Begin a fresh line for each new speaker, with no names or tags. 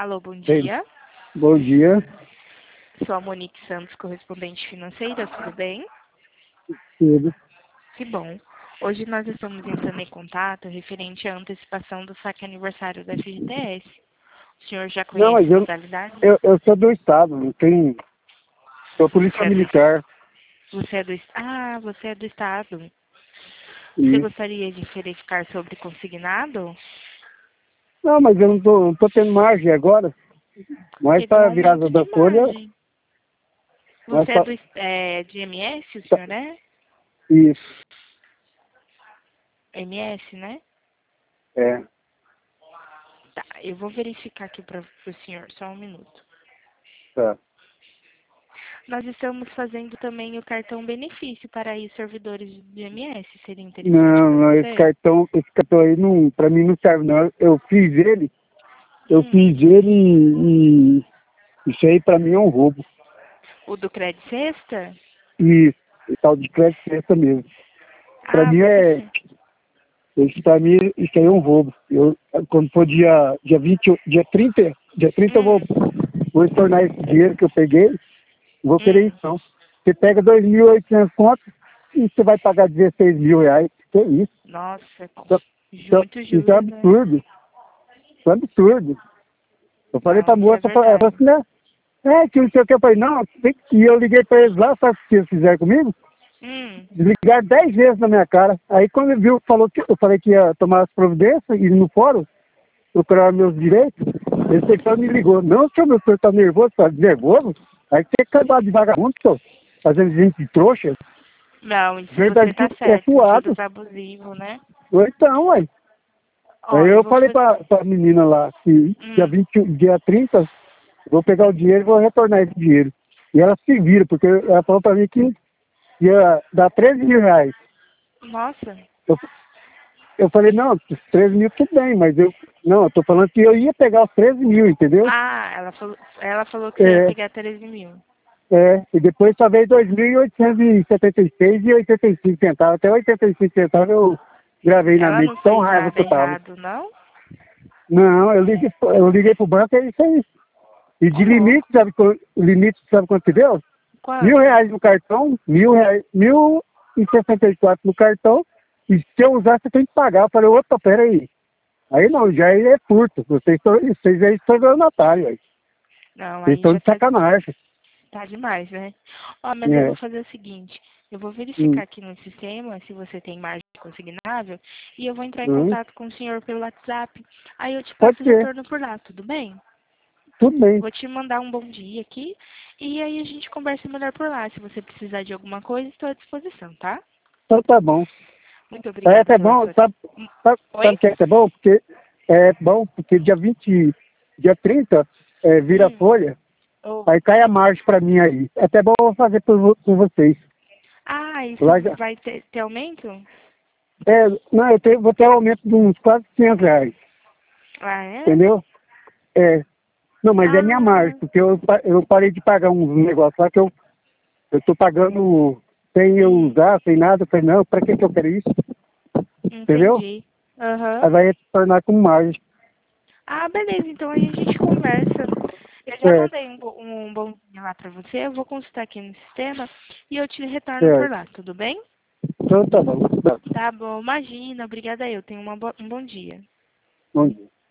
Alô, bom
Ei,
dia.
bom dia,
Sou a Monique Santos, correspondente financeira, tudo bem?
tudo.
Que bom. Hoje nós estamos entrando em contato referente à antecipação do saque aniversário da FGTS. O senhor já
Não,
conhece
mas
a modalidade?
eu sou do Estado, não tem. Sou polícia
Você é do,
militar.
você é do Estado. Você
Isso.
gostaria de verificar sobre consignado?
Não, mas eu não tô tendo margem agora. Mas
Teve um
para virada
aumento de
da folha,
margem.
mas
Você é de MS, o senhor é?
isso.
MS, né?
É,
Tá, eu vou verificar aqui para o senhor, só um minuto.
tá.
Nós estamos fazendo também o cartão benefício para os servidores de MS. Seria interessante
Não,
para
não,
você?
esse cartão aí não, para mim não serve não. Eu
Hum,
fiz ele e isso aí para mim é um roubo.
o do Crédito Sexta?
Isso, e tal de crédito é essa mesmo. Para
Ah,
mim
pode
é,
ser.
isso para mim isso aí é um roubo. Quando for dia 20, dia 30 eu
Hum,
vou retornar esse dinheiro que eu peguei. Não vou querer
hum.
isso não. Você pega 2.800 contos e você vai pagar 16 mil reais. Que isso?
Nossa,
Isso,
muitos
isso é um
juros, né?
absurdo. Isso é um absurdo. Eu falei
Não,
pra
isso é
moça, ela falou
verdade.
assim, né? Que não sei o que. Eu falei, não, e eu liguei pra eles lá, sabe o que eles fizeram comigo?
Hum,
Desligaram 10 vezes na minha cara. Aí quando ele viu, eu falei que ia tomar as providências, e no fórum, procurar meus direitos, ele só me ligou. Não, senhor, meu senhor tá nervoso, tá nervoso? Aí tem que acabar de vagabundo, senhor, fazendo gente de trouxa.
não, isso você
Verdade que
tá
é
certo.
suado.
Juros abusivos, né?
Ou então, ué.
Ó,
Aí
eu
eu
vou
falei
fazer.
pra menina lá que dia
Hum,
20, dia 30 vou pegar o dinheiro e vou retornar esse dinheiro. E ela se vira, porque ela falou pra mim que ia dar 13 mil reais.
nossa.
Eu, eu falei, não, 13 mil tudo bem, mas eu tô falando que eu ia pegar os 13 mil, entendeu?
Ah, ela falou que você ia
É,
pegar 13 mil.
e depois só veio 2.876,85 centavos. Até 85 centavos eu gravei na
Ela
mente,
não
tão
fez
raiva
nada
que eu tava.
errado, não?
Não, eu liguei pro banco, é isso aí. E
Ô,
de limite,
louco.
sabe quanto que deu?
Quanto?
R$ 1.000 no cartão, R$ 1.000, 1.064 no cartão, e se eu usar, você tem que pagar. Eu falei, opa, peraí. Aí não, já é furto. Vocês aí estão estelionatários, aí.
Não,
Vocês
aí
estão
já
de sacanagem.
tá demais, né? Ó, mas eu vou
É.
fazer o seguinte, eu vou verificar
Hum,
aqui no sistema se você tem margem consignável e eu vou entrar em
hum.
contato com o senhor pelo WhatsApp. Aí eu te
Pode
passo o
ser.
retorno por lá, tudo bem?
Tudo bem.
Vou te mandar um bom dia aqui e aí a gente conversa melhor por lá. Se você precisar de alguma coisa, estou à disposição, tá?
Então tá bom.
Muito
É
obrigada
até
pela
bom,
sua...
sabe
Oi?
que é até bom? Porque é bom, porque dia 30 vira
Hum.
folha,
Oh.
aí cai a margem pra mim aí. É até bom eu fazer com vocês.
Ah, isso
Lá já,
vai ter aumento?
não, vou ter um aumento de uns quase R$ 500,
Ah, é?
entendeu? É, não, mas é minha margem,
Ah,
porque eu parei de pagar uns negócios lá que eu tô pagando sem eu
hum,
usar, sem nada. Eu falei, não, pra que eu quero isso? Entendeu?
entendi. Aham.
Aí vai tornar com margem.
Ah, beleza, então aí a gente conversa. Eu já
Certo,
mandei um bom dia lá pra você, eu vou consultar aqui no sistema e eu te retorno por
certo.
lá, tudo bem?
Então tá bom. Tá.
Tá bom, imagina, obrigada eu, tenha um bom dia.
Bom dia.